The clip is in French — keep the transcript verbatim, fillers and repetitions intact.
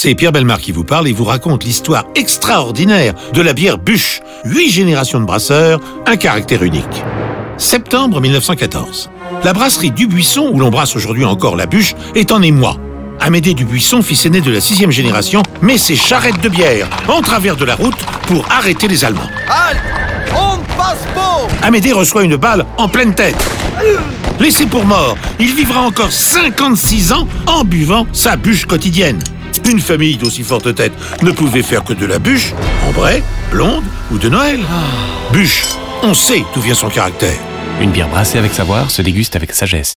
C'est Pierre Bellemare qui vous parle et vous raconte l'histoire extraordinaire de la bière Busch. Huit générations de brasseurs, un caractère unique. Septembre mille neuf cent quatorze. La brasserie Dubuisson, où l'on brasse aujourd'hui encore la Busch, est en émoi. Amédée Dubuisson, fils aîné de la sixième génération, met ses charrettes de bière en travers de la route pour arrêter les Allemands. Halt! On passe pas! Amédée reçoit une balle en pleine tête. Laissé pour mort, il vivra encore cinquante-six ans en buvant sa Busch quotidienne. Une famille d'aussi forte tête ne pouvait faire que de la Busch, ambrée, blonde ou de Noël. Busch, on sait d'où vient son caractère. Une bière brassée avec savoir se déguste avec sagesse.